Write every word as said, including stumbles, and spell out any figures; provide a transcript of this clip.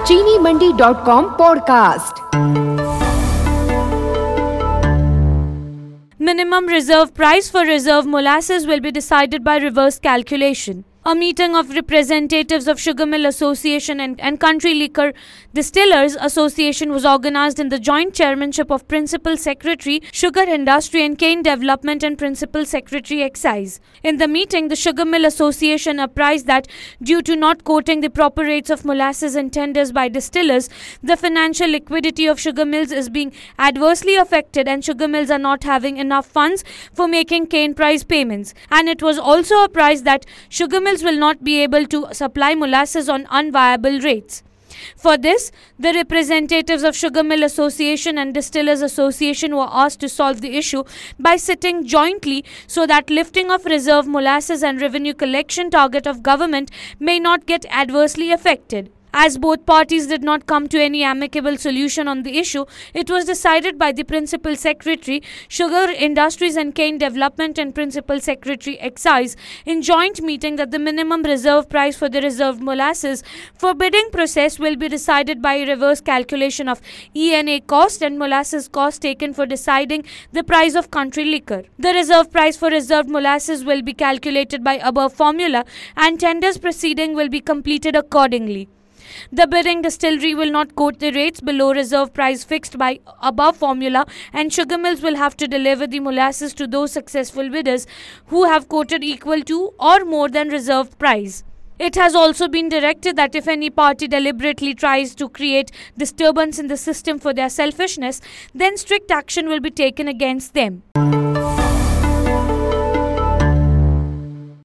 चीनी Mandi dot com podcast. Minimum reserve price for reserve molasses will be decided by reverse calculation. A meeting of representatives of Sugar Mill Association and, and Country Liquor Distillers Association was organized in the joint chairmanship of Principal Secretary, Sugar Industry and Cane Development and Principal Secretary Excise. In the meeting, the Sugar Mill Association apprised that due to not quoting the proper rates of molasses in tenders by distillers, the financial liquidity of sugar mills is being adversely affected and sugar mills are not having enough funds for making cane price payments. And it was also apprised that sugar mills will not be able to supply molasses on unviable rates. For this, the representatives of Sugar Mill Association and Distillers Association were asked to solve the issue by sitting jointly so that lifting of reserve molasses and revenue collection target of government may not get adversely affected. As both parties did not come to any amicable solution on the issue, it was decided by the Principal Secretary, Sugar Industries and Cane Development and Principal Secretary Excise in joint meeting that the minimum reserve price for the reserved molasses for bidding process will be decided by a reverse calculation of E N A cost and molasses cost taken for deciding the price of country liquor. The reserve price for reserved molasses will be calculated by above formula and tenders proceeding will be completed accordingly. The bidding distillery will not quote the rates below reserve price fixed by above formula, and sugar mills will have to deliver the molasses to those successful bidders who have quoted equal to or more than reserve price. It has also been directed that if any party deliberately tries to create disturbance in the system for their selfishness, then strict action will be taken against them.